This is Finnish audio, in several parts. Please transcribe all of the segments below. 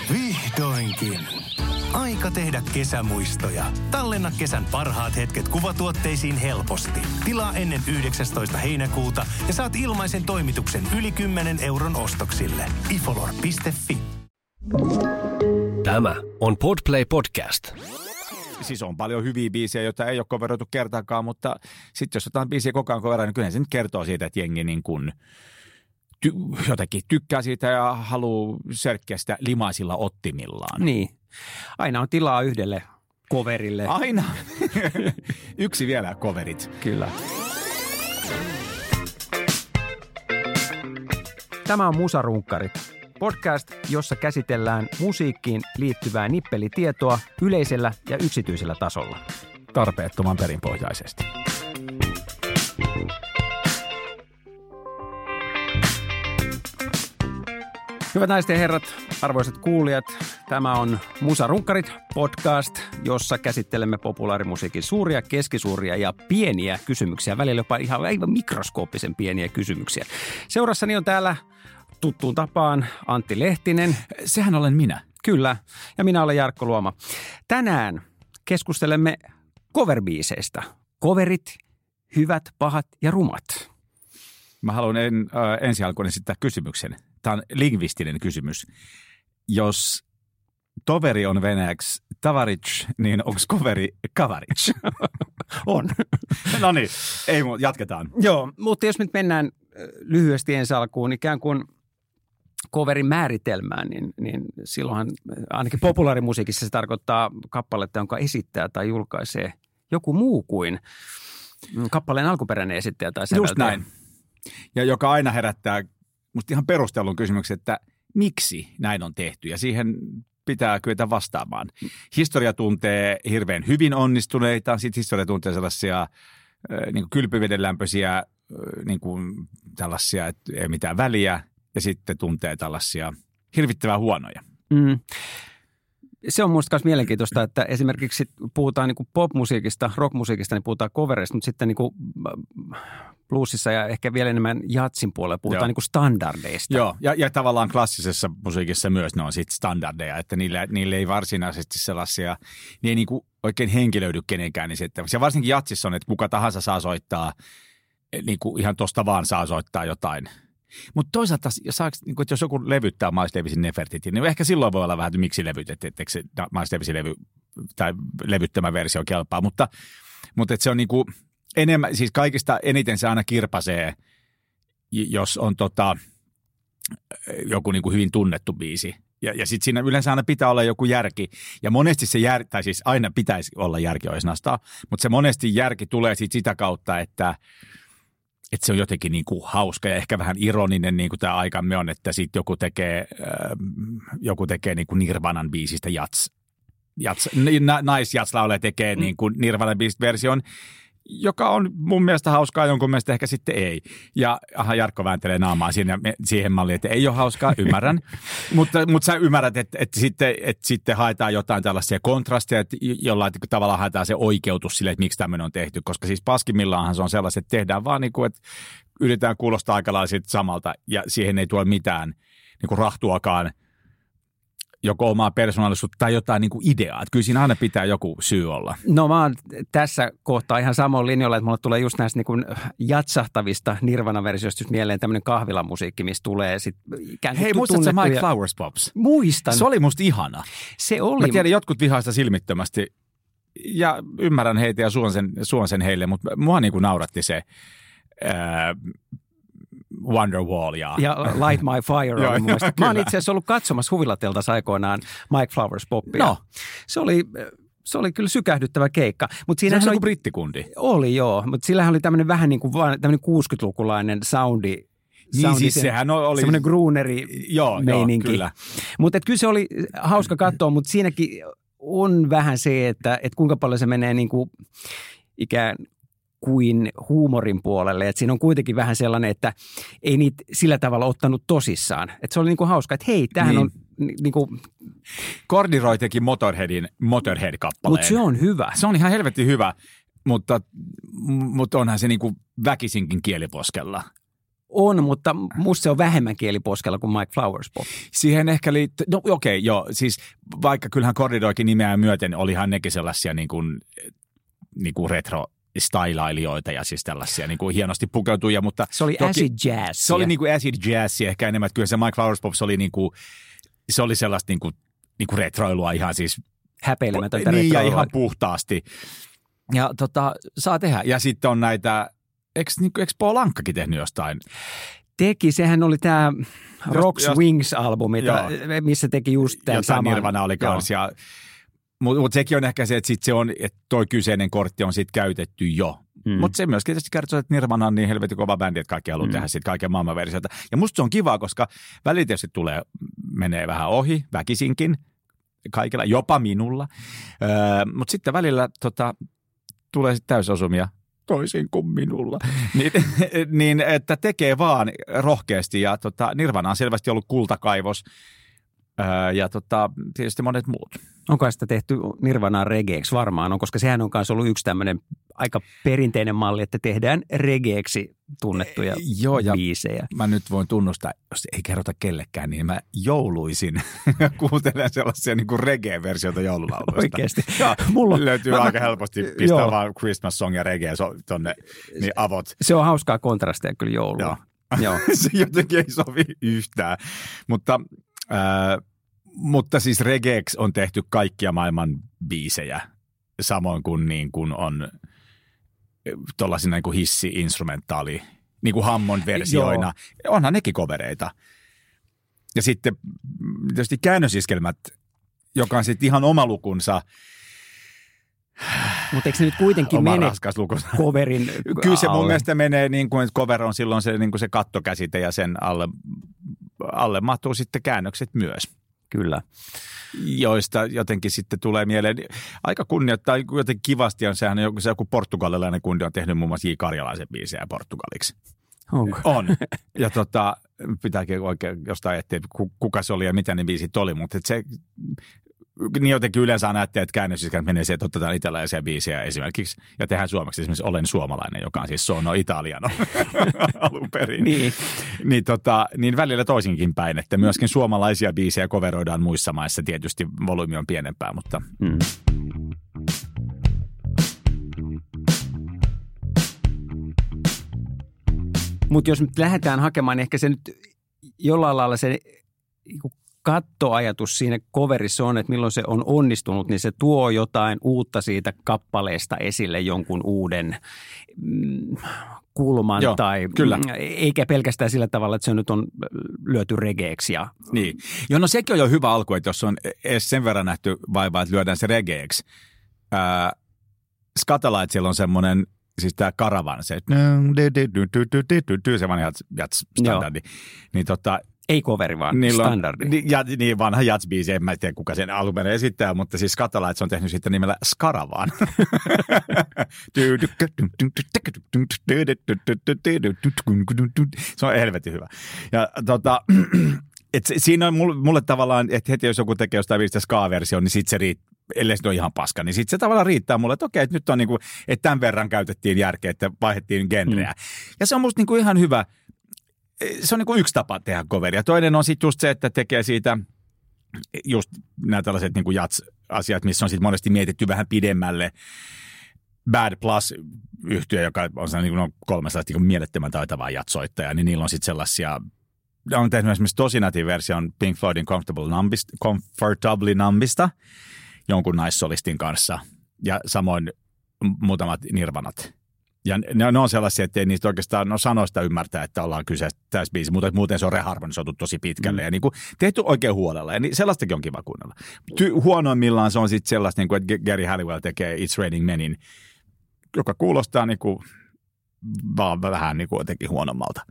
Vihdoinkin. Aika tehdä kesämuistoja. Tallenna kesän parhaat hetket kuvatuotteisiin helposti. Tilaa ennen 19. heinäkuuta ja saat ilmaisen toimituksen yli 10 € ostoksille. ifolor.fi. Tämä on Podplay Podcast. Siis on paljon hyviä biisejä, joita ei ole coveroitu kertaakaan, mutta sitten jos jotain biisiä koko ajan coveroidaan, niin kyllä se nyt kertoo siitä, että jengi niin kuin jotenkin tykkää siitä ja haluaa sörkkiä sitä limaisilla ottimillaan. Niin. Aina on tilaa yhdelle coverille. Aina. Yksi vielä coverit. Kyllä. Tämä on Musarunkkarit. Podcast, jossa käsitellään musiikkiin liittyvää nippelitietoa yleisellä ja yksityisellä tasolla. Tarpeettoman perinpohjaisesti. Hyvät naiset ja herrat, arvoisat kuulijat, tämä on Musarunkkarit podcast, jossa käsittelemme populaarimusiikin suuria, keskisuuria ja pieniä kysymyksiä. Välillä jopa ihan aivan mikroskooppisen pieniä kysymyksiä. Seurassani on täällä tuttuun tapaan Antti Lehtinen. Sehän olen minä. Kyllä, ja minä olen Jarkko Luoma. Tänään keskustelemme coverbiiseistä. Coverit, hyvät, pahat ja rumat. Mä haluan ensi alkuun esittää kysymyksen. Tämä on lingvistinen kysymys. Jos toveri on venäjäksi tavaric, niin onko coveri kavaric? On. No niin, ei muuta, jatketaan. Joo, mutta jos nyt mennään lyhyesti ensi alkuun, ikään kuin coverin määritelmään, niin silloinhan ainakin populaarimusiikissa se tarkoittaa kappaletta, jonka esittää tai julkaisee joku muu kuin kappaleen alkuperäinen esittäjä tai säveltäjä. Just näin. Ja joka aina herättää musta ihan perustellun kysymyksen, että miksi näin on tehty, ja siihen pitää kyetä vastaamaan. Historia tuntee hirveän hyvin onnistuneita, sitten historia tuntee sellaisia niin kuin kylpyvedenlämpöisiä, niin kuin tällaisia, että ei mitään väliä, ja sitten tuntee tällaisia hirvittävän huonoja. Mm. Se on musta myös mielenkiintoista, että esimerkiksi puhutaan niin kuin popmusiikista, rockmusiikista, niin puhutaan covereista, mutta sitten niin kuin bluesissa ja ehkä vielä enemmän jatsin puolella puhutaan niin kuin standardeista. Joo, ja tavallaan klassisessa musiikissa myös ne on sitten standardeja, että niille ei varsinaisesti sellaisia, ne ei niin kuin oikein henkilöidy kenenkään esittäväksi. Ja varsinkin jatsissa on, että kuka tahansa saa soittaa, niin kuin ihan tosta vaan saa soittaa jotain. Mutta toisaalta, jos joku levyttää Miles Davisin Nefertiti, niin ehkä silloin voi olla vähän, että miksi levytet, etteikö se Miles Davisin levy tai levyttämä versio kelpaa. Mutta se on niinku enemmän, siis kaikista eniten se aina kirpasee, jos on joku niinku hyvin tunnettu biisi. Ja sitten siinä yleensä aina pitää olla joku järki. Ja monesti se tai siis aina pitäisi olla järki oisnastaa, mutta se monesti järki tulee sitä kautta, että se on jotenkin niin kuin hauska ja ehkä vähän ironinen, niin kuin tämä aikamme on, että sitten joku tekee niin kuin Nirvanan biisistä naisjatslaulaja tekee niin kuin Nirvanan biisistä version, joka on mun mielestä hauskaa, jonkun mielestä ehkä sitten ei. Ja Jarkko vääntelee naamaa siihen malliin, että ei ole hauskaa, ymmärrän. mutta sä ymmärrät, että sitten haetaan jotain tällaisia kontrasteja, että jollain tavalla haetaan se oikeutus sille, että miksi tämmöinen on tehty. Koska siis paskimmillaanhan se on sellaiset, että tehdään vaan niin kuin, että yritetään kuulostaa aika lailla samalta ja siihen ei tule mitään niin kuin rahtuakaan joko omaa persoonallisuutta tai jotain niin kuin ideaa. Että kyllä siinä aina pitää joku syy olla. No mä oon tässä kohtaa ihan samoin linjalla, että mulle tulee just näistä niin kuin jatsahtavista Nirvana-versioista just mieleen tämmöinen kahvilamusiikki, missä tulee sitten ikään kuin hei, muistatko sä Mike Flowers Pops? Muistan. Se oli musta ihana. Se oli. Mä tiedän, jotkut vihaista silmittömästi ja ymmärrän heitä ja suon sen heille, mutta mua niin kuin nauratti se Wonderwall ja Light My Fire oli mun mielestä. Mä oon itse asiassa ollut katsomassa Huvilateltassa aikoinaan Mike Flowers Popia. No. Se oli kyllä sykähdyttävä keikka. Se on joku brittikundi. Oli joo, mutta sillähän oli tämmöinen vähän niin kuin tämmöinen 60-lukulainen soundi. Niin siis sehän oli semmoinen grooneri-meininki. Kyllä. Mutta kyllä se oli hauska katsoa, mutta siinäkin on vähän se, että kuinka paljon se menee niin kuin ikään kuin huumorin puolelle. Että siinä on kuitenkin vähän sellainen, että ei niitä sillä tavalla ottanut tosissaan. Että se oli niinku hauska, että hei, tämähän on niinku... Corduroy teki Motorhead-kappaleen. Mutta se on hyvä. Se on ihan helvetin hyvä, mutta onhan se niinku väkisinkin kieliposkella. On, mutta musta se on vähemmän kieliposkella kuin Mike Flowers Pop. Siihen ehkä liittyy, no okei, joo, siis vaikka kyllähän Corridoikin nimeä myöten olihan nekin sellaisia niin kuin retro-stylailijoita ja siis tällaisia niin kuin hienosti pukeutuja, mutta se oli acid jazz. Se oli niin kuin acid jazz ehkä enemmän, että kyllä se Mike Flowers Pop, se oli sellaista niin kuin retroilua ihan siis häpeilemätöntä niin, retroilua. ja ihan puhtaasti. Ja saa tehdä. Ja sitten on näitä, eikö Paul Ankakin tehnyt jostain? Teki, sehän oli tämä Rocks Wings-albumi, missä teki just tämän saman. Nirvana oli kans. Mutta sekin on ehkä se, että sit se on, että toi kyseinen kortti on sitten käytetty jo. Mutta se myöskin tietysti kertoo, että Nirvana on niin helvetin kova bändi, että kaikki haluaa tehdä sitten kaiken maailman versioita. Ja musta se on kivaa, koska välillä tietysti menee vähän ohi, väkisinkin, kaikilla, jopa minulla. Mutta sitten välillä tulee sitten täysosumia, toisin kuin minulla, niin että tekee vaan rohkeasti. Ja Nirvana on selvästi ollut kultakaivos ja tietysti monet muut. Onko sitä tehty Nirvanaan regeeksi? Varmaan on, koska sehän on myös ollut yksi tämmöinen aika perinteinen malli, että tehdään regeeksi tunnettuja biisejä. Mä nyt voin tunnustaa, jos ei kerrota kellekään, niin mä jouluisin ja kuuntelen sellaisia niin kuin reggae-versioita joululauluista. Oikeasti. Mulla löytyy aika helposti pistää vaan Christmas song ja reggae tonne, niin avot. Se on hauskaa kontrastia kyllä jouluun. Joo. Se jotenkin ei sovi yhtään, mutta siis regeeksi on tehty kaikkia maailman biisejä, samoin kuin, niin kuin on tuollaisina niin kuin hissi-instrumentaali, niin kuin Hammond-versioina. Onhan nekin covereita. Ja sitten tietysti käännösiskelmät, joka on sitten ihan oma lukunsa. Mutta eikö se nyt kuitenkin mene coverin Kyllä se mun mielestä menee niin kuin, että cover on silloin se, niin kuin se kattokäsite ja sen alle mahtuu sitten käännökset myös. Kyllä. Joista jotenkin sitten tulee mieleen, aika kunnioittaa jotenkin kivasti on sehän joku portugalilainen kundi on tehnyt muun muassa J. Karjalaisen biisejä portugaliksi. Onko? On. Ja pitääkin oikein jostain etsiä, kuka se oli ja mitä ne biisit oli, mutta se niin jotenkin yleensä näette, että käännösiskelmät menee siihen, että otetaan italialaisia biisejä esimerkiksi ja tehdään suomeksi esimerkiksi Olen suomalainen, joka on siis Sono Italiano alun perin. Niin välillä toisinkin päin, että myöskin suomalaisia biisejä coveroidaan muissa maissa. Tietysti volyymi on pienempää, mutta... Mutta jos nyt lähdetään hakemaan, niin ehkä se nyt jollain lailla se kattoajatus siinä coverissa on, että milloin se on onnistunut, niin se tuo jotain uutta siitä kappaleesta esille, jonkun uuden kulman. Joo, tai kyllä. Eikä pelkästään sillä tavalla, että se nyt on lyöty regeeksi. Niin. Joo, no sekin on jo hyvä alku, että jos on edes sen verran nähty vaivaa, että lyödään se regeeksi. Scatalight on semmoinen, siis tämä Karavan, se vanha jats-standardi. Niin ei coveri, vaan standardi. Niin vanha jats-biisi, en mä tiedä kuka sen alun esittää, mutta siis Scatalight on tehnyt sitten nimellä Skaravan. Se on helvetin hyvä. Ja siinä on mulle tavallaan, että heti jos joku tekee jostain biisistä ska-versio, niin sitten se riittää. Ellei se ole ihan paska, niin sitten se tavallaan riittää mulle, että okei, että nyt on niin kuin, että tämän verran käytettiin järkeä, että vaihdettiin genreä. Ja se on musta niin kuin ihan hyvä. Se on niin kuin yksi tapa tehdä coveria. Toinen on sitten just se, että tekee siitä just nämä tällaiset niin kuin jats-asiat, missä on sitten monesti mietitty vähän pidemmälle. Bad Plus-yhtiö, joka on niin kuin 300 niin kuin mielettömän taitavaa jatsoittajaa, niin niillä on sitten sellaisia, on tehnyt esimerkiksi tosinatin version Pink Floydin Comfortably Numbista jonkun naissolistin kanssa ja samoin muutamat Nirvanat. Ja ne on sellaisia, että ei niistä oikeastaan sanoista ymmärtää, että ollaan kyseessä tässä biisi, mutta muuten se on reharmonisoitu tosi pitkälle ja niin kuin tehty oikein huolella. Ja niin sellaistakin on kiva kuunnella. Huonoimmillaan se on sitten sellaista, niin kuin, että Gary Halliwell tekee It's Raining Menin, joka kuulostaa niin kuin, vaan vähän niin kuin jotenkin huonommalta.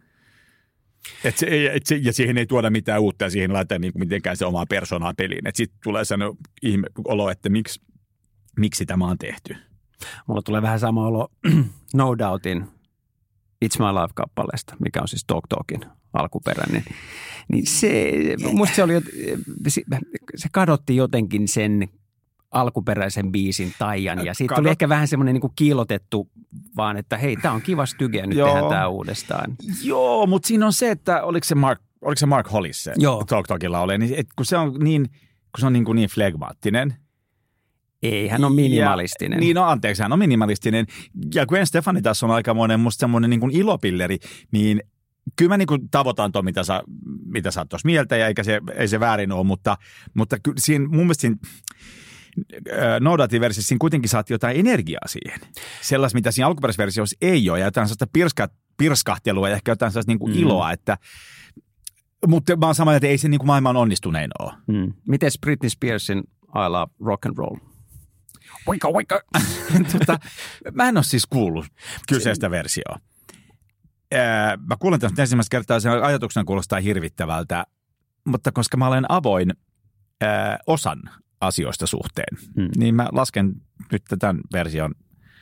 Ja siihen ei tuoda mitään uutta ja siihen laittaa niin kuin mitenkään se omaa persoonaa peliin. Sitten tulee sellainen ihme olo, että miksi tämä on tehty. Mulla tulee vähän sama olo No Doubtin It's My Life-kappaleesta, mikä on siis Talk Talkin alkuperäinen. Niin se, musta se oli, se kadotti jotenkin sen alkuperäisen biisin taian. Ja siitä tuli ehkä vähän semmoinen niin kuin kiilotettu vaan, että hei, tää on kiva styge, nyt tehdään tää uudestaan. Joo, mutta siinä on se, että oliko se Mark Hollis se Talk Talkilla ole, niin kun se on niin flegmaattinen. Ei, hän on minimalistinen. Anteeksi, hän on minimalistinen. Ja Gwen Stefani tässä on aikamoinen musta semmoinen niin kuin ilopilleri, niin kyllä mä niin kuin tavoitan tuon, mitä sä oot tuossa mieltä, ja ei se väärin ole, mutta siinä mun mielestä siinä No Doubt-versissä siinä kuitenkin saat jotain energiaa siihen. Sellaista, mitä siinä alkuperäisversiossa ei ole, ja jotain sellaista pirskahtelua ja ehkä jotain sellaista niin kuin iloa, että mutta mä oon samaa, että ei se niin kuin maailman onnistunein ole. Miten Britney Spearsin I Love Rock and Roll? Oika. Mä en ole siis kuullut kyseistä versioa. Mä kuulen tästä ensimmäistä kertaa, sen ajatuksena kuulostaa hirvittävältä, mutta koska mä olen avoin osan asioista suhteen, niin mä lasken nyt tämän version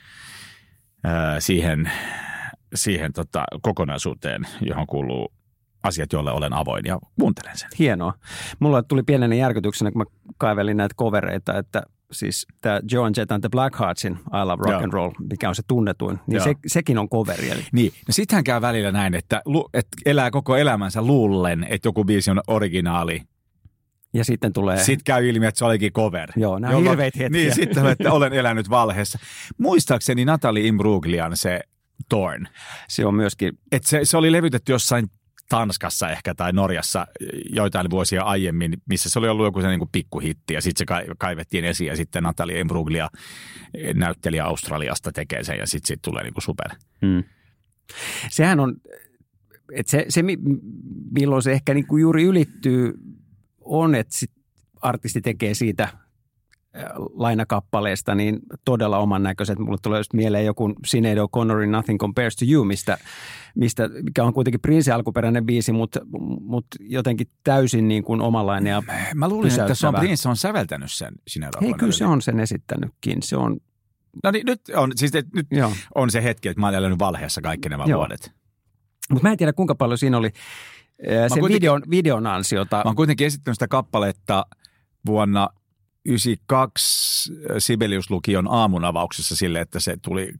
siihen kokonaisuuteen, johon kuuluu asiat, joille olen avoin ja kuuntelen sen. Hienoa. Mulla tuli pienenä järkytyksenä, kun mä kaivelin näitä covereita, että siis tämä Joan Jett and the Blackheartsin I Love Rock and Roll, mikä on se tunnetuin, niin sekin on coveri. Niin, no sittenhän käy välillä näin, että elää koko elämänsä luullen, että joku biisi on originaali. Ja sitten tulee... Sitten käy ilmi, että se olikin cover. Joo, nämä on hirveitä hetkiä. Niin, sitten että olen elänyt valheessa. Muistaakseni Natalie Imbruglian se Torn. Se on myöskin... Että se oli levytetty jossain Tanskassa ehkä tai Norjassa joitain vuosia aiemmin, missä se oli ollut joku se niin kuin pikkuhitti ja sitten se kaivettiin esiin ja sitten Natalie Imbruglia, näyttelijä Australiasta, tekee sen ja sitten tulee niin kuin super. Sehän on, että se milloin se ehkä niin kuin juuri ylittyy on, että sit artisti tekee siitä lainakappaleesta niin todella oman näköiset. Mulle tulee just mieleen joku Sinead O'Connorin Nothing Compares to You, mikä on kuitenkin Prince alkuperäinen biisi, mutta jotenkin täysin niin kuin omanlainen ja mä luulin, että se on Prince on säveltänyt sen Sinead O'Connorin. Ei, kyllä se on sen esittänytkin. Se on... No niin, nyt on se hetki, että mä olen elänyt valheessa kaikki nämä vuodet. Mutta mä en tiedä, kuinka paljon siinä oli sen videon ansiota. Mä oon kuitenkin esittänyt sitä kappaletta vuonna 1992 Sibelius-lukion aamunavauksessa sille, että se tuli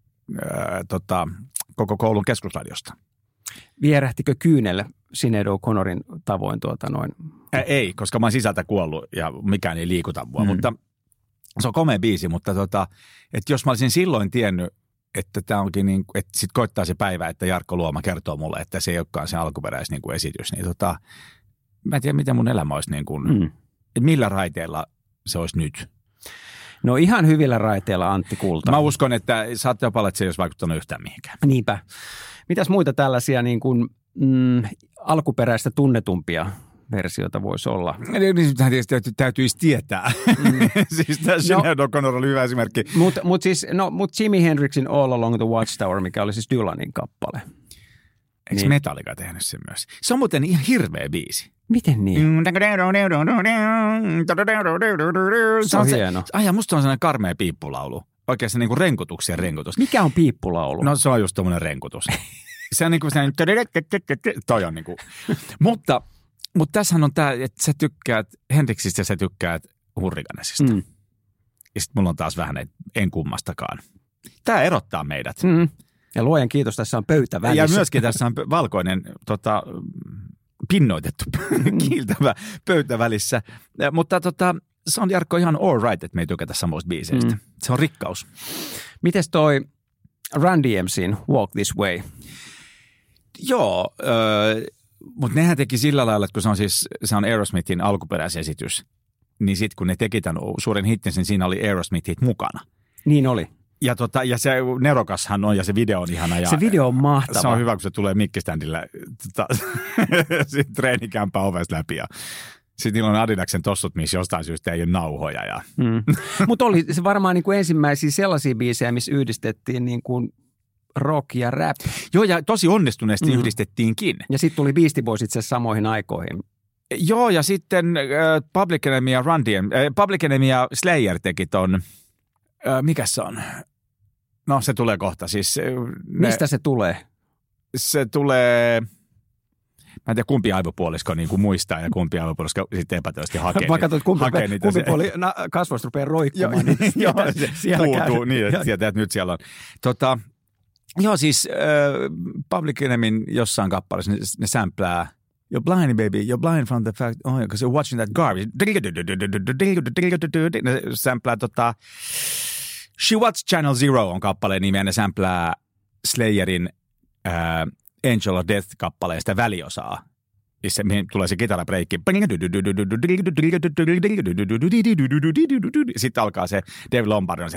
koko koulun keskusradiosta. Vierähtikö kyynel Sinead O'Connorin tavoin noin? Ei, koska mä oon sisältä kuollut ja mikään ei liikuta mua, mutta se on komea biisi, mutta että jos mä olisin silloin tiennyt, että tämä onkin niin, että sit koittaa se päivä, että Jarkko Luoma kertoo mulle, että se ei olekaan se alkuperäis niin kuin esitys, niin mä en tiedä, miten mun elämä olisi niin kuin, että millä raiteella se olisi nyt. No ihan hyvillä raiteilla, Antti Kulta. Mä uskon, että saatte jopa olla, että se ei olisi vaikuttanut yhtään mihinkään. Niinpä. Mitäs muita tällaisia niin kuin, alkuperäistä tunnetumpia versioita voisi olla? Niin täytyisi tietää. Siis tämä Sinead O'Connor oli hyvä esimerkki. Mutta Jimi Hendrixin All Along the Watchtower, mikä oli siis Dylanin kappale. Eikö niin. Metallica tehnyt sen myös? Se on muuten ihan hirveä biisi. Miten niin? Se on hieno. Musta on sellainen karmea piippulaulu. Oikein se niinku renkutuksien renkutus. Mikä on piippulaulu? No se on just tommoinen renkutus. Se on niinku sellainen, toi on niinku. Mutta tässähän on tää, että sä tykkäät Hendrixistä ja sä tykkäät Hurricanesista. Ja sit mulla on taas vähän, että en kummastakaan. Tää erottaa meidät. Ja luojan kiitos, tässä on pöytä välissä. Ja myöskin tässä on valkoinen pinnoitettu kiiltävä pöytä välissä. Mutta se on, Jarkko, ihan all right, että me ei tykätä samoista biiseistä. Se on rikkaus. Mites toi Run DMC:n Walk This Way? Joo, mutta nehän teki sillä lailla, että kun se on Aerosmithin alkuperäisesitys, niin sitten kun ne teki tämän suuren hittin, niin siinä oli Aerosmithit mukana. Niin oli. Ja se nerokashan on, ja se video on ihana. Ja se video on mahtava. Se on hyvä, kun se tulee mikkiständillä sitten treenikämpää ovesta läpi. Ja sitten niillä on Adidaksen tossut, missä jostain syystä ei ole nauhoja. Mutta oli se varmaan niin kuin ensimmäisiä sellaisia biisejä, missä yhdistettiin niin kuin rock ja rap. Joo, ja tosi onnistuneesti yhdistettiinkin. Ja sitten tuli Beastie Boys itse asiassa samoihin aikoihin. Joo, ja sitten Public Enemy ja Public Enemy ja Slayer teki ton, mikä se on? No, se tulee kohta. Siis, mistä se tulee? Se tulee, Mä en tiedä, kumpi aivopuolisko niin kuin muistaa ja kumpi aivopuolisko sitten epätoisesti hakee. Mä katsoin, että kumpi puoli kasvoista rupeaa roikkumaan, niin siellä puutuu, niin, että sieltä, että nyt siellä on. Joo, siis Public Enemyn jossain kappaleessa ne samplää You're blind, baby. You're blind from the fact, because you're watching that garbage. Ne samplää She Watch Channel Zero on kappaleen nimi, ja ne samplää Slayerin Angel of Death-kappaleesta väliosaa. Mihin tulee se kitarabreikki. Sitten alkaa se Dave Lombardin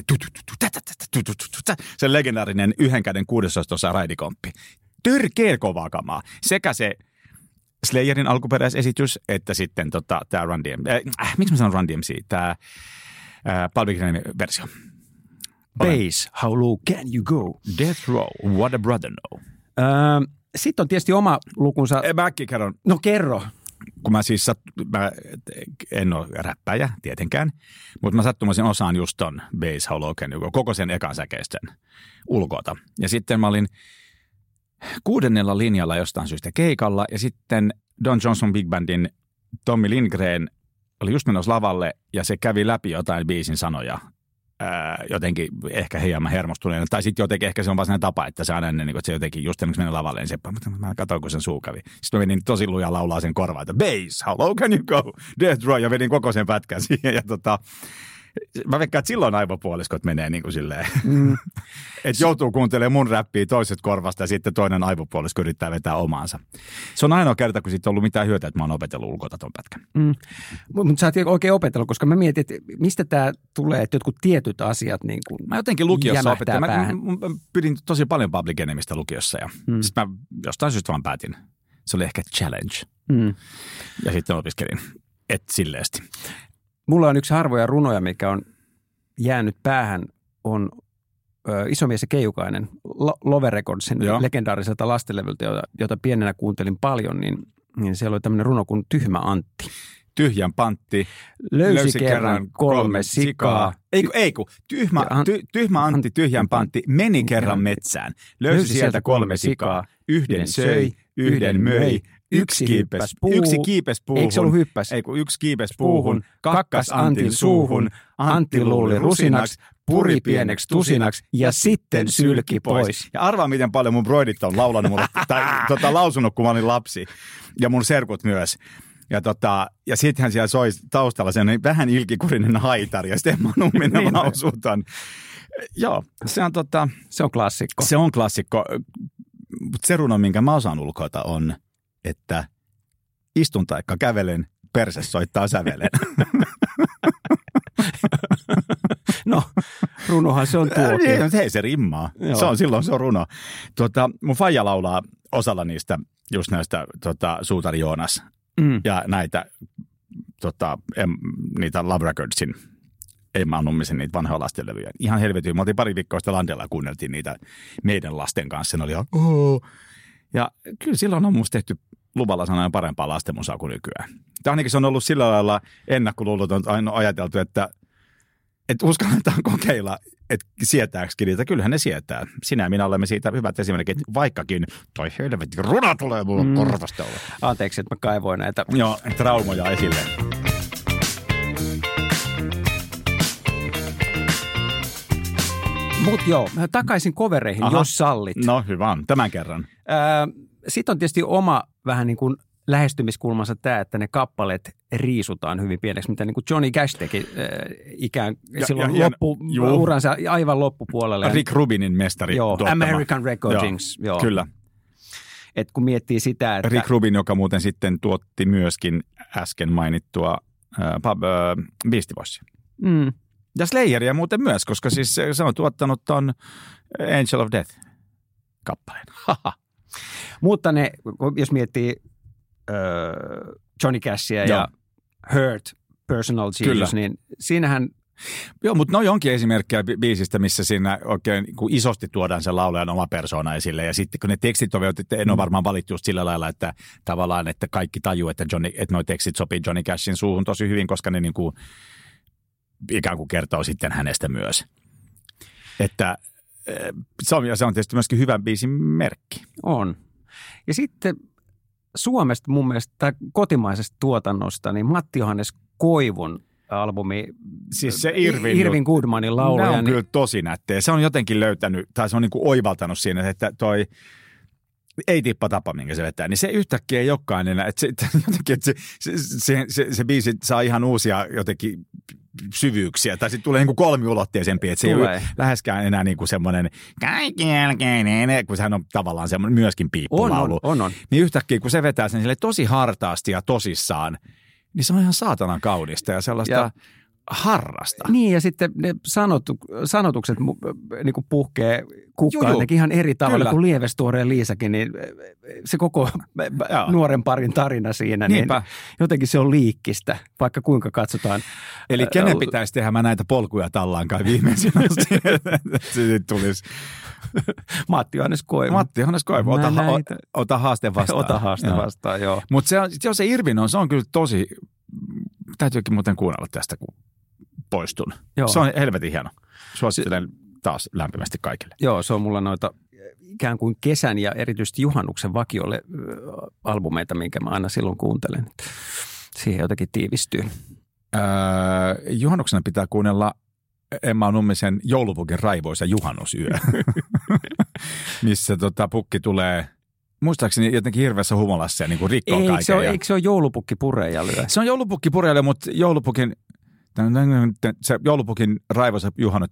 se legendaarinen 1 käden 16 raidikomppi. Törkeä kovaa kamaa. Sekä se Slayerin alkuperäisesitys, että sitten tämä Run DMC. Miksi mä sanon Run DMC? Tämä Public Enemy versio. Bass, How Low Can You Go? Death Row, What a Brother Know. Sitten on tietysti oma lukunsa. Mäkin kerron. No kerro. Kun mä en ole räppäjä tietenkään, mutta mä sattumoisin osaan just ton Bass, How Low Can You Go, koko sen ekan säkeisten ulkoota. Ja sitten mä olin 6. linjalla jostain syystä keikalla, ja sitten Don Johnson Big Bandin Tommy Lindgren oli just menossa lavalle, ja se kävi läpi jotain biisin sanoja, jotenkin ehkä hieman hermostuneena, tai sitten jotenkin ehkä se on vaan sellainen tapa, että se aina ennen, että se jotenkin just ennen kuin meni lavalle, niin se, mä katsoin, kun sen suu kävi. Sitten mä menin tosi lujaa laulaa sen korvaan, että Bass, how low can you go? Death Row, ja vedin koko sen pätkän siihen, ja mä veikkaan, että silloin aivopuoliskot menee niin kuin silleen, että joutuu kuuntelemaan mun räppiä toiset korvasta ja sitten toinen aivopuolisko yrittää vetää omaansa. Se on ainoa kerta, kun siitä on ollut mitään hyötyä, että mä oon opetellut ulkoa ton pätkän. Mutta sä oot oikein opetellut, koska mä mietin, että mistä tää tulee, että jotkut tietyt asiat niin kuin mä jotenkin lukiossa opettelin. Mä pidin tosi paljon Public Enemystä lukiossa ja sitten mä jostain syystä vaan päätin. Se oli ehkä challenge. Ja sitten opiskelin, silleesti. Mulla on yksi harvoja runoja, mikä on jäänyt päähän, on Isomies ja Keijukainen, Love Recordsin legendaariselta lastenlevyltä, jota pienenä kuuntelin paljon, niin siellä oli tämmöinen runo kuin Tyhmä Antti. Tyhjän pantti. Löysi kerran 3 sikaa. Tyhmä Antti, tyhjän pantti, meni kerran metsään. Löysi sieltä 3 sikaa. 1 söi, 1 möi. Yksi kiipes puuhun. Eikö se ollut hyppäs? Ei, kun 1 kiipes puuhun, kakkas Antin suuhun, Antti luuli rusinaksi, puri pieneksi tusinaksi ja sitten sylki pois. Ja arvaa, miten paljon mun broidit on laulanut mulle, tai lausunut, kun mä olin lapsi. Ja mun serkut myös. Ja sittenhän siellä soi taustalla sen vähän ilkikurinen haitari, ja sitten mä numminen lausutan. Joo, se on klassikko. Se on klassikko. Mutta se runo, minkä mä osaan ulkoita, on, että istun taikka kävelen, perse soittaa sävelen. No, runohan se on tuokin. Hei, se rimmaa. Silloin se on runo. Mun faija laulaa osalla niistä, just näistä Suutari Joonas ja näitä, niitä Love Recordsin, Emma Nummisen niitä vanhoja lastenlevyjä. Ihan helvetin. Me oltiin pari viikkoa sitten Landella ja kuunneltiin niitä meidän lasten kanssa. Ne oli ihan, ja kyllä silloin on musta tehty luvalla sanoen parempaa lastenmusaa kuin nykyään. Tämä ainakin se on ollut sillä lailla ennakkoluuloton aina ajateltu, että uskalletaan kokeilla, että sietääksikin niitä. Kyllähän ne sietää. Sinä ja minä olemme siitä hyvät esimerkit, vaikkakin toi helvetin runa tulee mulle korvasta olla. Anteeksi, että mä kaivoin näitä. Joo, traumoja esille. Mut joo, takaisin covereihin, jos sallit. No hyvä on, tämän kerran. Sitten on tietysti oma vähän niin kuin lähestymiskulmansa tämä, että ne kappaleet riisutaan hyvin pieneksi, mitä niin kuin Johnny Cash teki ikään silloin uransa aivan loppupuolelle. Rick Rubinin mestari. Joo, American Recordings. Joo. Kyllä. Et kun miettii sitä, että Rick Rubin, joka muuten sitten tuotti myöskin äsken mainittua Beastie Boysia. Ja Slayeria muuten myös, koska siis se on tuottanut ton Angel of Death-kappaleen. Mutta ne, jos miettii Johnny Cashia ja Hurt, Personal Jesus, niin siinähän... Joo, mutta noi onkin esimerkkejä biisistä, missä siinä oikein isosti tuodaan sen laulajan oma persoona esille. Ja sitten kun ne tekstit on, en ole varmaan valittu just sillä lailla, että tavallaan, että kaikki tajuu, että noi tekstit sopii Johnny Cashin suuhun tosi hyvin, koska ne niinku ikään kuin kertoo sitten hänestä myös. Että se on tietysti myöskin hyvän biisin merkki. On. Ja sitten Suomesta mun mielestä, tai kotimaisesta tuotannosta, niin Matti Johannes Koivun albumi, siis se Irvin Goodmanin lauluja. Nämä on kyllä tosi nättejä. Se on jotenkin löytänyt, tai se on niin kuin oivaltanut siinä, että toi ei tippa tapa, minkä se vetää, niin se yhtäkkiä ei olekaan enää. Että se biisi saa ihan uusia jotenkin syvyyksiä, tai sitten tulee niin kuin kolmiulotteisempi, että se ei ole läheskään enää niin kuin semmoinen kaikki jälkeinen, kun sehän on tavallaan semmoinen myöskin piippulaulu. On. Niin yhtäkkiä, kun se vetää sen tosi hartaasti ja tosissaan, niin se on ihan saatanan kaunista ja sellaista harrasta. Niin, ja sitten ne sanotukset niin kuin puhkee kukkaan ihan eri tavalla kuin Lievestuore ja Liisakin, niin se koko nuoren parin tarina siinä, niin jotenkin se on liikkistä, vaikka kuinka katsotaan. Eli kenen pitäisi tehdä mä näitä polkuja tallaan kai viimeisin asti, että se tulisi. Matti Johannes Koivu. Ota haaste vastaan. Ota haaste vastaan, joo. Mutta se Irvin on, se on kyllä tosi, täytyykin muuten kuunnella tästä, kun poistun. Joo. Se on helvetin hieno. Suosittelen taas lämpimästi kaikille. Joo, se on mulla noita ikään kuin kesän ja erityisesti juhannuksen vakiolle albumeita, minkä mä aina silloin kuuntelen. Siihen jotenkin tiivistyy. Juhannuksena pitää kuunnella Emma Nummisen Joulupukin raivoisa juhannusyö, missä pukki tulee muistaakseni jotenkin hirveässä humolassa ja niin kuin rikkoo kaiken. Eikö se ole Joulupukki puree ja lyö? Se on Joulupukki puree ja lyö, mutta Joulupukin raivoisa juhannut,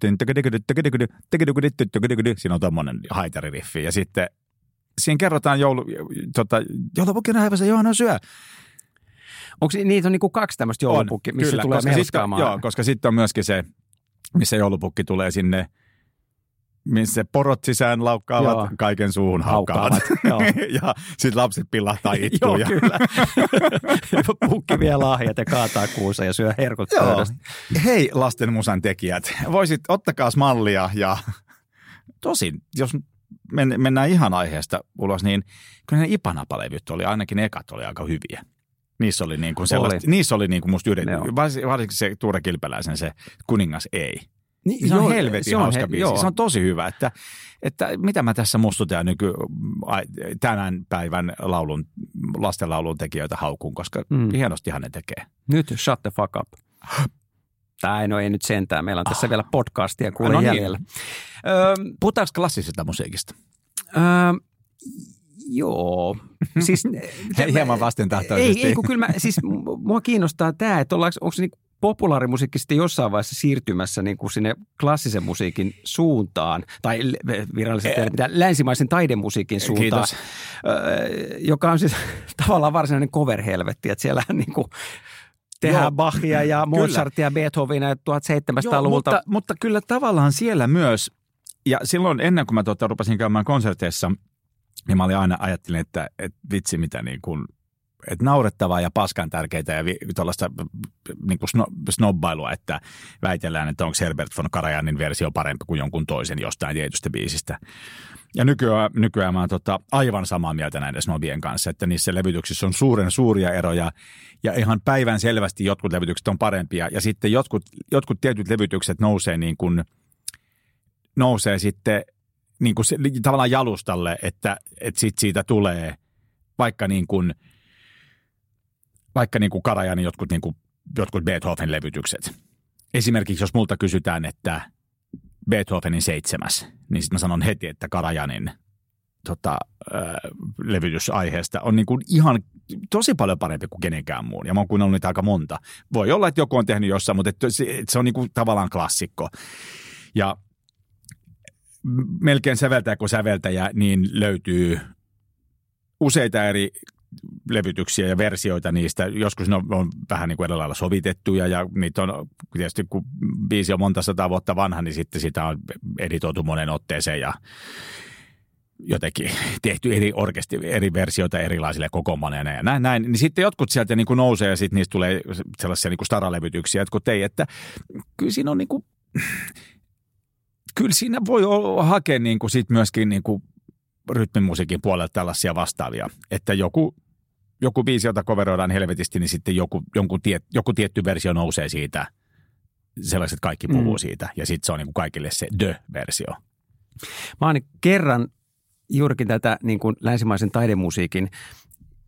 siinä on tommoinen haitaririffi ja sitten siinä kerrotaan Joulupukin raivoisa juhannusyö. Onko niitä on niin kuin kaksi tämmöistä joulupukkia, missä kyllä, tulee melskaamaan? Joo, koska sitten on myöskin se, missä joulupukki tulee sinne, missä porot sisään laukkaavat, kaiken suuhun haukkaavat. Ja sitten lapset pillahtaa itkuun. Joo, kyllä. Pukki vie lahjat ja kaataa kuussa ja syö herkut pöydästä. Hei lasten musan tekijät, ottakaas mallia ja tosin, jos mennään ihan aiheesta ulos, niin kyllä ne Ipanapa-levyt oli, ainakin ne ekat oli aika hyviä. Niissä oli niin kuin sellaista, niissä oli niin kuin musta varsinkin se Tuure Kilpeläisen se Kuningas ei. Niin, se on helvetin hauska biisi. Se on tosi hyvä, että mitä mä tässä mustutan tämän päivän lastenlaulun tekijöitä haukun, koska hienostihan ne tekee. Nyt shut the fuck up. Ei nyt sentään. Meillä on tässä vielä podcastia kuulen jäljellä. Puhutaanko klassisesta musiikista? Joo. Siis, hieman vastentahtoisesti. Ei, kun kyllä mua kiinnostaa tämä, että onko se niinku populaarimusiikki sitten jossain vaiheessa siirtymässä niin kuin sinne klassisen musiikin suuntaan, tai virallisesti länsimaisen taidemusiikin suuntaan, joka on siis tavallaan varsinainen cover-helvetti, että siellä niin kuin tehdään Bachia ja Mozartia ja Beethovenia 1700-luvulta. Mutta kyllä tavallaan siellä myös, ja silloin ennen kuin mä rupesin käymään konserteissa, niin mä aina ajattelin, että vitsi mitä niin kuin, että naurettavaa ja paskan tärkeitä ja tuollaista niin kuin snobbailua, että väitellään, että onko Herbert von Karajanin versio parempi kuin jonkun toisen jostain tietystä biisistä. Ja nykyään mä oon aivan samaa mieltä näiden snobien kanssa, että niissä levytyksissä on suuria eroja ja ihan päivän selvästi jotkut levytykset on parempia ja sitten jotkut tietyt levytykset nousee sitten niin kuin tavallaan jalustalle, että sit siitä tulee vaikka niin kuin Karajanin jotkut Beethoven-levytykset. Esimerkiksi jos multa kysytään, että Beethovenin 7, niin sitten mä sanon heti, että Karajanin levytysaiheesta on niin kuin ihan tosi paljon parempi kuin kenenkään muun. Ja mä oon kuunnellut niitä aika monta. Voi olla, että joku on tehnyt jossain, mutta se on niin kuin tavallaan klassikko. Ja melkein säveltäjä kuin säveltäjä, niin löytyy useita eri levytyksiä ja versioita niistä. Joskus ne on vähän niin kuin eri lailla sovitettuja ja niitä on tietysti, kun biisi on monta sataa vuotta vanha, niin sitten sitä on editoitu monen otteeseen ja jotenkin tehty eri versioita erilaisille kokoonpanoille ja näin. Niin sitten jotkut sieltä niin kuin nousee ja sitten niistä tulee sellaisia niin kuin staralevytyksiä, jotkut ei, että kyllä siinä on niin kuin, kyllä siinä voi hakea niin kuin sit myöskin niin kuin rytmimusiikin puolella tällaisia vastaavia, että joku biisi, jota coveroidaan helvetisti, niin sitten joku tietty versio nousee siitä, sellaiset kaikki puhuu siitä, ja sitten se on niin kuin kaikille se the-versio. Mä oon kerran juurikin tätä niin kuin länsimaisen taidemusiikin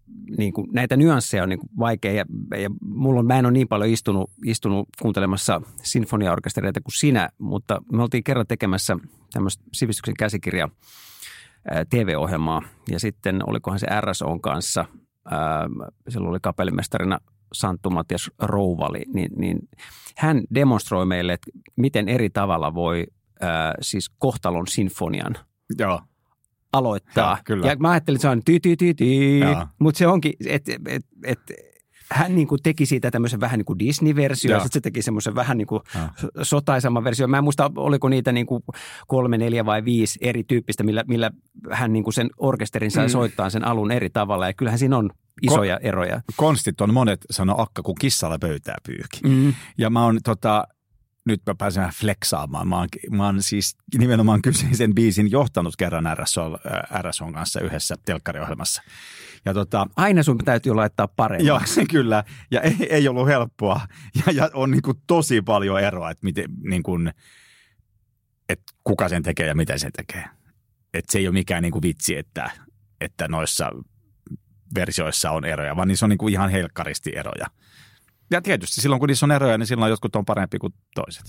niin kuin, näitä nyansseja on niin kuin vaikea ja mä en ole niin paljon istunut kuuntelemassa sinfoniaorkestereita kuin sinä, mutta me oltiin kerran tekemässä tämmöistä sivistyksen käsikirja TV-ohjelmaa ja sitten olikohan se RSOn kanssa, silloin oli kapellimestarina Santtu Matias Rouvali, niin hän demonstroi meille, että miten eri tavalla voi siis kohtalon sinfonian aloittaa. Ja mä ajattelin, että se on mutta se onkin, että hän niin kuin teki siitä tämmöisen vähän niin kuin Disney-versio, ja sitten se teki semmoisen vähän niin kuin sotaisamman versio. Mä en muista, oliko niitä niin kuin 3, 4 vai 5 erityyppistä, millä hän niin kuin sen orkesterin sai soittaa sen alun eri tavalla. Ja kyllähän siinä on isoja eroja. Konstit on monet sanoo akka, kun kissalla pöytää pyyhki. Ja mä oon nyt mä pääsen flexaamaan. Mä oon siis nimenomaan kyseisen biisin johtanut kerran RSOn kanssa yhdessä telkkariohjelmassa. Ja aina sun täytyy laittaa paremmaksi. Joo, kyllä. Ja ei ollut helppoa. Ja on niin kuin tosi paljon eroa, että miten, niin kuin, että kuka sen tekee ja miten sen tekee. Että se ei ole mikään niin kuin vitsi, että noissa versioissa on eroja, vaan niissä on niin kuin ihan helkkaristi eroja. Ja tietysti silloin, kun niissä on eroja, niin silloin jotkut on parempi kuin toiset.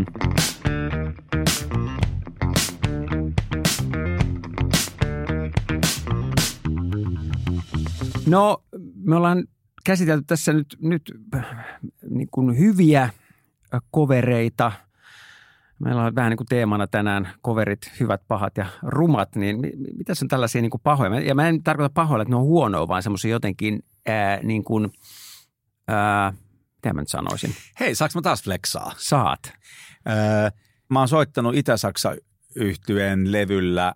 No, me ollaan käsitelty tässä nyt niin kuin hyviä kovereita. Meillä on vähän niin kuin teemana tänään koverit, hyvät, pahat ja rumat, niin mitä on tällaisia niin kuin pahoja? Ja mä en tarkoita pahoilla, että ne on huonoa, vaan semmoisia jotenkin niin kuin, mitä mä nyt sanoisin? Hei, saanko mä taas flexaa? Saat. Mä oon soittanut Itä-Saksa-yhtyeen levyllä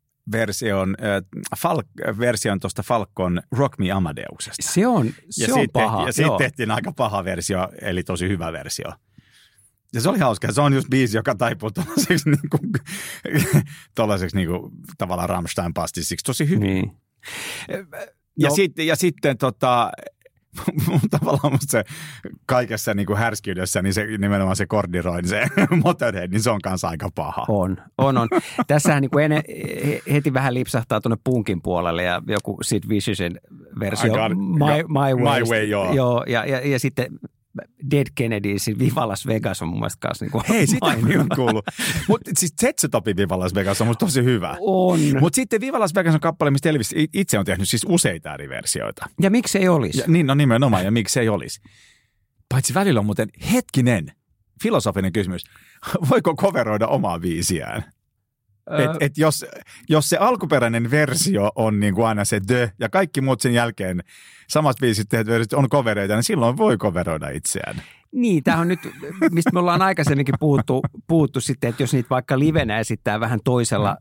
version tuosta Falcon Rock Me Amadeuksesta. Se on paha. Ja sitten tehtiin aika paha versio, eli tosi hyvä versio. Ja se oli hauska. Se on just biisi, joka taipuu tuollaiseksi niinku, tavallaan Rammstein-pastissiksi tosi hyvin. Niin. Ja sitten tavallaan musta se kaikessa niin kuin härskyydessä, niin se nimenomaan se kordiroin, se Motorhead, niin se on kanssa aika paha. On. Tässähän niin kuin heti vähän lipsahtaa tuonne punkin puolelle ja joku Sid Vicious'n versio My Way, joo. Ja sitten Dead Kennedys, Viva Las Vegas on mun mielestä kanssa niin kuin hei, sitä on kuullut. Mutta siis Zetsetopin Viva Las Vegas on musta tosi hyvä. On. Mutta sitten Viva Las Vegas on kappale, mistä Elvis itse on tehnyt siis useita eri versioita. Ja miksi ei olisi? Niin, no nimenomaan, ja miksi ei olisi. Paitsi välillä on muuten hetkinen, filosofinen kysymys. Voiko coveroida omaa biisiään? Et jos se alkuperäinen versio on niin kuin aina se ja kaikki muut sen jälkeen samat biisit tehdyt versiot on covereita, niin silloin voi coveroida itseään. Niin, tämä on nyt, mistä me ollaan aikaisemminkin puhuttu sitten, että jos niitä vaikka livenä esittää vähän toisella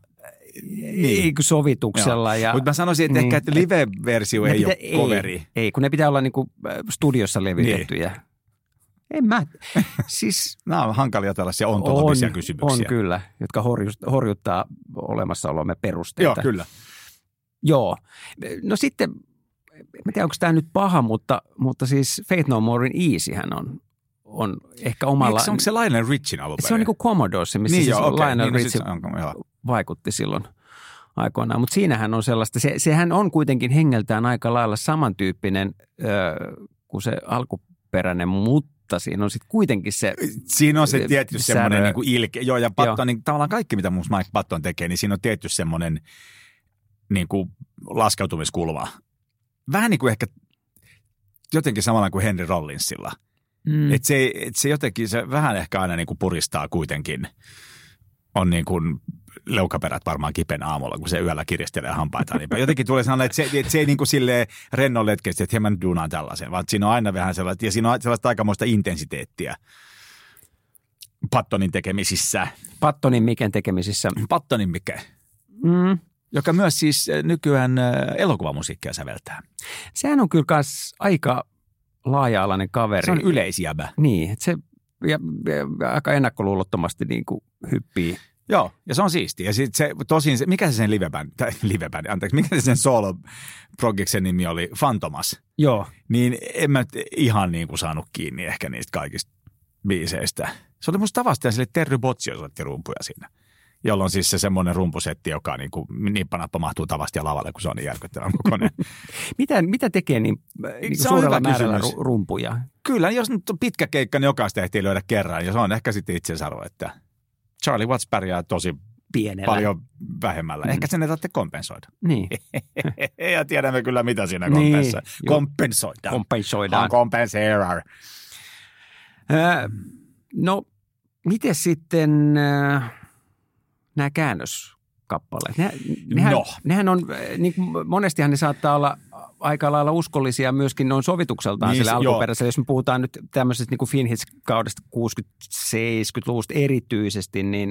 sovituksella. Mutta mä sanoisin, että ehkä että live-versio ei ole coveri. Ei, kun ne pitää olla niin kuin studiossa levitettyjä. Niin. En mä. Siis, nämä on hankalia tällaisia ontologisia kysymyksiä. On kyllä, jotka horjuttaa olemassaolomme perusteita. Joo, kyllä. Joo. No sitten, en tiedä onko tämä nyt paha, mutta siis Faith No Morein Easyhän on ehkä omalla... Onko se Lionel Richin alun perin? Se on niin kuin Commodores, missä siis Lionel Rich vaikutti silloin aikoinaan. Mutta siinähän on sellaista, sehän on kuitenkin hengeltään aika lailla samantyyppinen kuin se alkuperäinen, mutta siinä on sitten kuitenkin se... Siinä on se tietty semmoinen niin kuin ilke. Joo, ja Patton, niin tavallaan kaikki, mitä mun Mike Patton tekee, niin siinä on tietty semmoinen niin kuin laskeutumiskulma. Vähän niin kuin ehkä jotenkin samalla kuin Henry Rollinsilla. Että se jotenkin, se vähän ehkä aina niin kuin puristaa kuitenkin. On niin kuin leukaperät varmaan kipeänä aamulla, kun se yöllä kiristelee hampaita. Niin jotenkin tulee sanoa, että se ei niin kuin silleen rennon letkeisesti, että mä nyt duunaan tällaisen, vaan siinä on aina vähän sellaista, ja siinä on sellaista aikamoista intensiteettiä Pattonin tekemisissä. Pattonin Miken tekemisissä. Pattonin Mike, joka myös siis nykyään elokuvamusiikkia säveltää. Sehän on kyllä myös aika laaja-alainen kaveri. Se on yleisjäbä. Niin, että se ja aika ennakkoluulottomasti niin kuin hyppii. Joo, ja se on siistiä. Ja sitten se, tosin, mikä se sen livebändi, anteeksi, mikä se sen solo-projectsen nimi oli? Fantomas. Joo. Niin en mä ihan niin kuin saanut kiinni ehkä niistä kaikista biiseistä. Se oli musta tavasta ja sille Terry Bozzio soitti rumpuja siinä. jolloin siis se semmoinen rumpusetti, joka niin kuin nippanappa mahtuu tavasti ja lavalle, kun se on niin järkyttävän kokoinen. Mitä tekee niin suurella määrällä rumpuja? Kyllä, jos nyt on pitkä keikka, niin jokaista ehtii löydä kerran, ja se on ehkä sitten itseisarvo, että Charlie Watts pärjää tosi pienellä. Paljon vähemmällä. Ehkä sen ei tarvitse kompensoida. Niin. Ja tiedämme kyllä, mitä siinä kompensoidaan. Kompensoidaan. Kompenserar. No, miten sitten nämä käännöskappaleet? Nehän on, niin monestihan ne saattaa olla aika lailla uskollisia myöskin noin sovitukseltaan niin, sille alkuperäiselle. Jos me puhutaan nyt tämmöisestä niin kuin Finhits-kaudesta 60-70-luvusta erityisesti, niin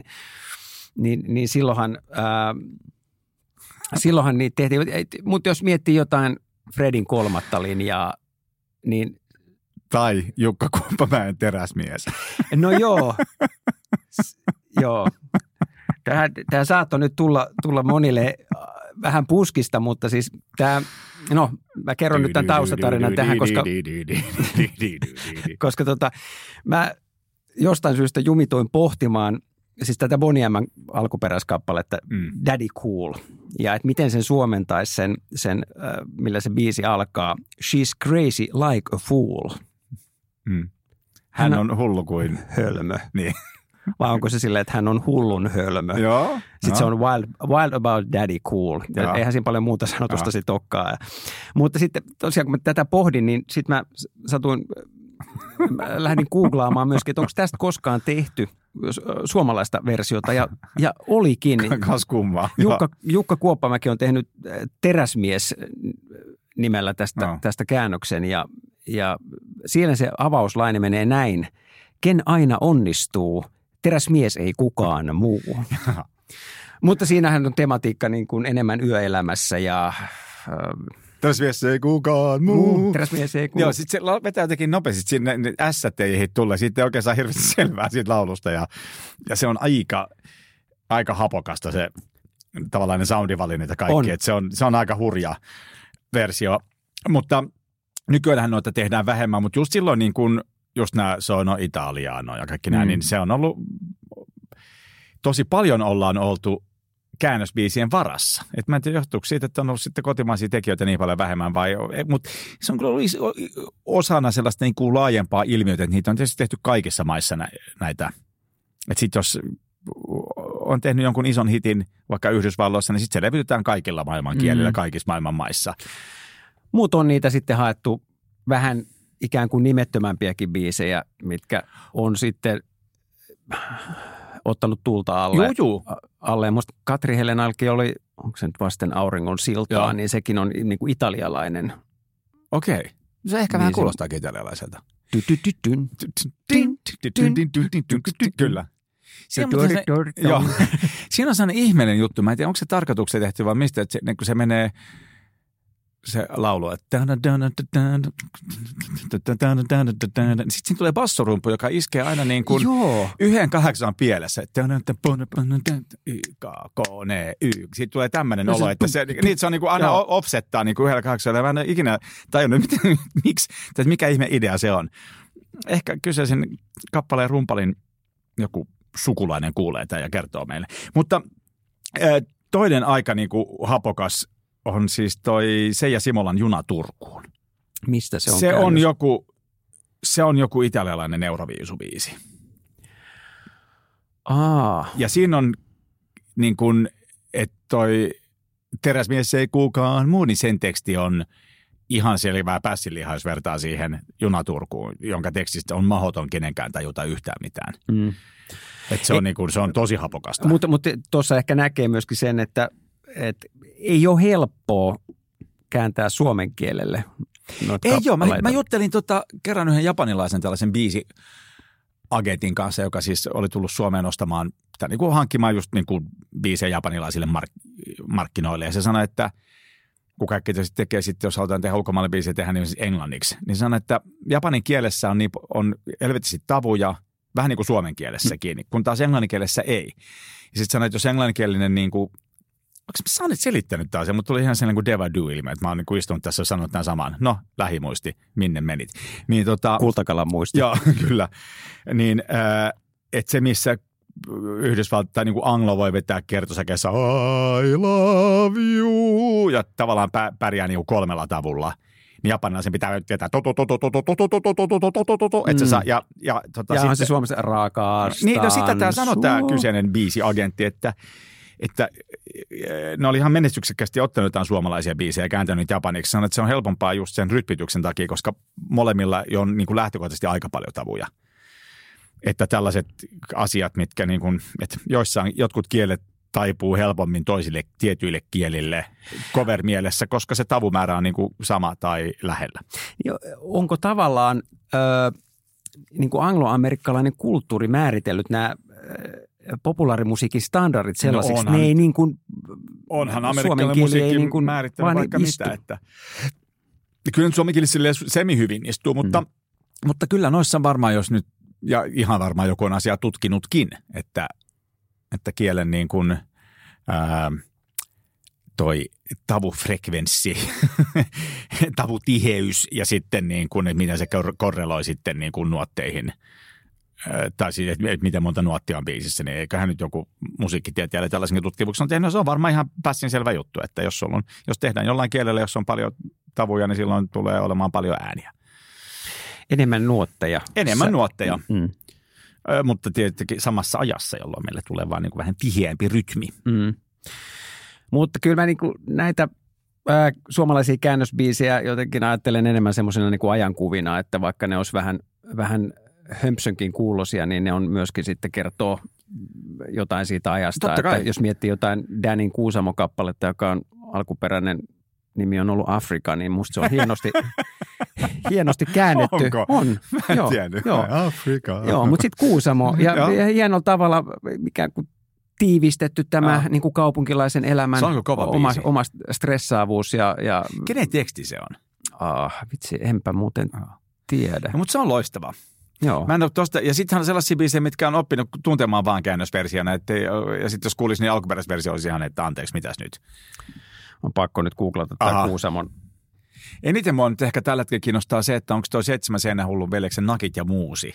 silloinhan niitä tehtiin. Mutta jos miettii jotain Fredin kolmatta linjaa, niin... Tai Jukka Kuoppamäen Teräsmies. No joo. Joo. Tämä saattoi nyt tulla monille vähän puskista, mutta siis tämä, no mä kerron nyt tämän taustatarinan tähän, koska mä jostain syystä jumitoin pohtimaan siis tätä Boney M:n alkuperäiskappaletta Daddy Cool ja että miten sen suomentaisi sen millä se biisi alkaa She's crazy like a fool. Hän on hullu kuin hölmö. Niin. Vai onko se silleen, että hän on hullun hölmö? Joo. Sitten se on wild about daddy cool. Eihän siinä paljon muuta sanotusta sitten olekaan. Mutta sitten tosiaan, kun mä tätä pohdin, niin sitten mä lähdin googlaamaan myöskin, että onko tästä koskaan tehty suomalaista versiota. Ja olikin. Kas kummaa. Jukka Kuoppamäki on tehnyt Teräsmies nimellä tästä käännöksen ja siellä se avauslaine menee näin. Ken aina onnistuu, teräsmies ei kukaan muu. Mutta siinähän on tematiikka niin kuin enemmän yöelämässä ja... Teräsmies ei kukaan muu. Teräsmies ei kukaan. Joo, sitten se vetää jotenkin nopeasti. Sinne ne ässät ei tulla. Siitä ei oikein saa hirveästi selvää siitä laulusta. Ja se on aika hapokasta se tavallaan ne soundivalinnat ja kaikki. Että se on aika hurja versio. Mutta nykyäänhän noita tehdään vähemmän. Mutta just silloin niin kuin... Just nämä Sono Italiano ja kaikki nämä, niin se on ollut, tosi paljon ollaan oltu käännösbiisien varassa. Et mä en tiedä, johtuuko siitä, että on ollut sitten kotimaisia tekijöitä niin paljon vähemmän, mutta se on kyllä ollut osana sellaista niin kuin laajempaa ilmiötä, että niitä on tietysti tehty kaikissa maissa näitä. Että sitten jos on tehnyt jonkun ison hitin vaikka Yhdysvalloissa, niin sitten se levytetään kaikilla maailman kielillä, kaikissa maailman maissa. Muut on niitä sitten haettu vähän ikään kuin nimettömämpiäkin biisejä, mitkä on sitten ottanut tulta alle. Musta Katri Helenalki oli, onko se nyt Vasten auringon siltaa, niin sekin on niin kuin italialainen. Okei. Se ehkä vähän kuulostaakin italialaiselta. Kyllä. Siinä on sellainen ihmeellinen juttu. Mä en tiedä, onko se tarkoitukseen tehty vai mistä, että se menee... Se laulu, että sitten siinä tulee bassorumpu, joka iskee aina niin kuin 1/8 pielessä. Sitten tulee tämmöinen olo, että se on niin kuin aina offsettaa niin kuin 1/8. Mä en ikinä tajunnut, miksi, mikä ihme idea se on. Ehkä kyseisin kappaleen rumpalin joku sukulainen kuulee tämän ja kertoo meille. Mutta toinen aika niin kuin hapokas on siis toi Seija Simolan Juna Turkuun. Mistä se on Se on joku italialainen Euroviisubiisi. Ja siinä on niin kuin, että toi Teräsmies ei kukaan muu, niin sen teksti on ihan selvää pässinlihaa, jos vertaa siihen Juna Turkuun, jonka tekstistä on mahdoton kenenkään tajuta yhtään mitään. Että se on, niin kuin, se on tosi hapokasta. Mutta tuossa ehkä näkee myöskin sen, että ei ole helppoa kääntää suomen kielelle. Ei joo, mä juttelin kerran yhden japanilaisen tällaisen biisiagentin kanssa, joka siis oli tullut Suomeen ostamaan, niin kuin hankkimaan just niin kuin biisejä japanilaisille markkinoille. Ja se sanoi, että kun kaikki tekee sitten, jos halutaan tehdä ulkomaille biisejä tehdä niin englanniksi, niin sanoi, että japanin kielessä on helvetisti tavuja, vähän niin kuin suomen kielessäkin, kun taas englanninkielessä ei. Ja sitten sanoi, että jos englanninkielinen niin kuin onko mä nyt selittänyt taas, mutta tuli ihan sellainen kuin Deva Do-ilme, että mä oon niin istunut tässä ja sanonut tämän saman. No, lähimuisti, minne menit. Niin, Kultakalan muisti. Joo, kyllä. Niin, että se missä Yhdysvalta tai niin kuin anglo voi vetää kertosäkeessä I love you ja tavallaan pärjää niin kuin 3 tavulla. Niin japanilaisen pitää vetää että se saa, ja sitten se Suomessa rakastan niin, no sitä tämä sanoo tämä kyseinen biisiagentti, että ne oli ihan menestyksekkäästi ottanut jotain suomalaisia biisejä ja kääntänyt niitä japaniksi. Sanoin, että se on helpompaa just sen rytmityksen takia, koska molemmilla on niin kuin lähtökohtaisesti aika paljon tavuja. Että tällaiset asiat, mitkä niin kuin, että joissain jotkut kielet taipuu helpommin toisille tietyille kielille cover-mielessä, koska se tavumäärä on niin kuin sama tai lähellä. Onko tavallaan niin kuin angloamerikkalainen kulttuuri määritellyt nämä populaarimusiikin standardit sellaisiksi? No onhan, ne ei niin kuin, onhan amerikkalainen musiikki niin määrittänyt vaikka mitä. Että, kyllä suomenkielisille semi-hyvin istuu, mutta kyllä noissa varmaan, jos nyt, ja ihan varmaan joku on asiaa tutkinutkin, että kielen niin kuin, toi tavufrekvenssi, tavutiheys ja sitten niin kuin, että miten se korreloi sitten niin kuin nuotteihin. Tai siis, että miten monta nuottia on biisissä, niin eiköhän nyt joku musiikkitieteilijä tällaisen tutkimuksen on tehnyt. Se on varmaan ihan pässinselvä juttu, että jos tehdään jollain kielellä, jos on paljon tavuja, niin silloin tulee olemaan paljon ääniä. Enemmän nuotteja. Nuotteja. Mutta tietenkin samassa ajassa, jolloin meille tulee vaan niin kuin vähän tiheämpi rytmi. Mutta kyllä mä niin kuin näitä suomalaisia käännösbiisejä jotenkin ajattelen enemmän semmoisena niin kuin ajankuvina, että vaikka ne olisi vähän hömpsönkin kuulosia, niin ne on myöskin sitten kertoo jotain siitä ajasta. Että jos miettii jotain Danin Kuusamo-kappaletta, joka on alkuperäinen nimi on ollut Afrika, niin musta se on hienosti käännetty. Onko? On. Mä en tiedä. Afrika. Joo, mutta sitten Kuusamo ja hienolla tavalla ikään kuin tiivistetty tämä niin kuin kaupunkilaisen elämän oma stressaavuus. Ja kenen teksti se on? Vitsi, enpä muuten tiedä. No, mutta se on loistava. Joo. Mä en ole tosta, ja sittenhän on sellaisia biisejä, mitkä on oppinut tuntemaan vaan käännösversiona, ja sitten jos kuulisi, niin alkuperäisversio olisi ihan, että anteeksi, mitäs nyt? On pakko nyt googlata tämä Kuusamon. Eniten mua nyt ehkä tällä hetkellä kiinnostaa se, että onko toi 7 seinähullun veljeksen nakit ja muusi.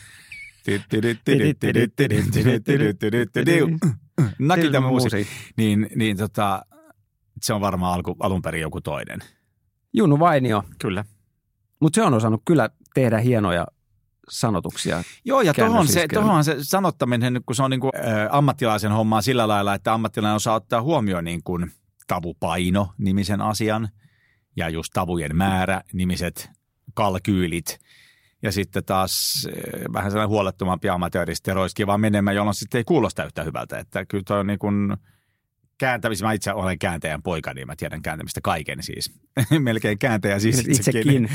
Nakit ja muusi. Niin se on varmaan alun perin joku toinen. Junnu Vainio. Kyllä. Mutta se on osannut kyllä tehdä hienoja sanotuksia. Joo, ja tuohon se sanottaminen, kun se on niin kuin ammattilaisen hommaa sillä lailla, että ammattilainen osaa ottaa huomioon niin kuin tavupaino-nimisen asian ja just tavujen määrä, nimiset kalkyylit. Ja sitten taas vähän sellainen huolettomampi amatööristi roiskii vaan menemään, jolloin sitten ei kuulosta yhtä hyvältä. Että kyllä toi on niin kuin kääntämistä. Mä itse olen kääntäjän poika, niin mä tiedän kääntämistä kaiken siis. Melkein kääntäjä siis itsekin.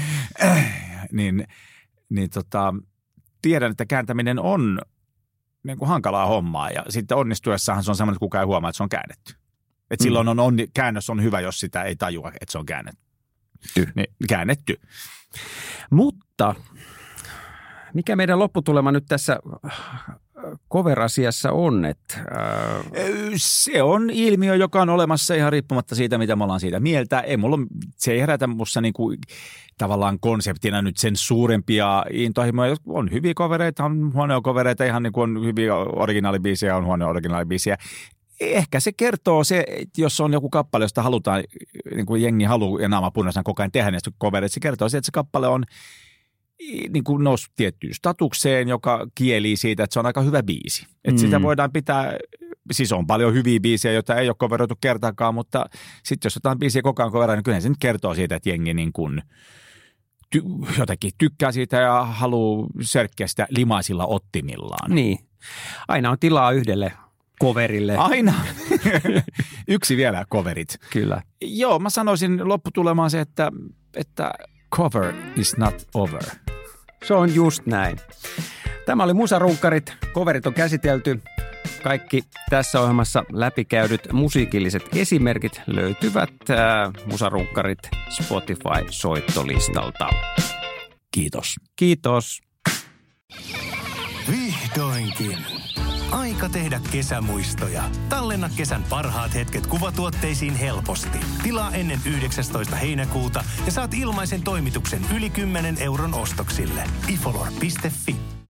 Tiedän, että kääntäminen on niin kuin hankalaa hommaa ja sitten onnistuessahan se on semmoinen, että kukaan ei huomaa, että se on käännetty. Että silloin käännös on hyvä, jos sitä ei tajua, että se on käännetty. Mutta mikä meidän lopputulema nyt tässä cover-asiassa on? Se on ilmiö, joka on olemassa ihan riippumatta siitä, mitä me ollaan siitä mieltä. Se ei herätä musta niinku tavallaan konseptina nyt sen suurempia intohimoja. On hyviä covereita, on huonoja covereita, ihan niin kuin on hyviä originaalibiisejä, on huonoja originaalibiisejä. Ehkä se kertoo se, että jos on joku kappale, josta halutaan, niin kuin jengi haluaa ja naama punaisena koko ajan tehdä näistä covereita, se kertoo se, että se kappale on niin kuin noussut tiettyyn statukseen, joka kielii siitä, että se on aika hyvä biisi. Että sitä voidaan pitää, siis on paljon hyviä biisejä, joita ei ole coveroitu kertaakaan, mutta sitten jos jotain biisiä koko ajan coveroidaan, niin kyllä se nyt kertoo siitä, että jengi niin kuin jotenkin tykkää siitä ja haluaa sörkkiä sitä limaisilla ottimillaan. Niin. Aina on tilaa yhdelle coverille. Aina. Yksi vielä coverit. Kyllä. Joo, mä sanoisin lopputulemaan se, että cover is not over. Se on just näin. Tämä oli Musarunkkarit. Coverit on käsitelty. Kaikki tässä ohjelmassa läpikäydyt musiikilliset esimerkit löytyvät Musarunkkarit Spotify-soittolistalta. Kiitos. Kiitos. Vihdoinkin. Aika tehdä kesämuistoja. Tallenna kesän parhaat hetket kuvatuotteisiin helposti. Tilaa ennen 19. heinäkuuta ja saat ilmaisen toimituksen yli 10 € ostoksille. ifolor.fi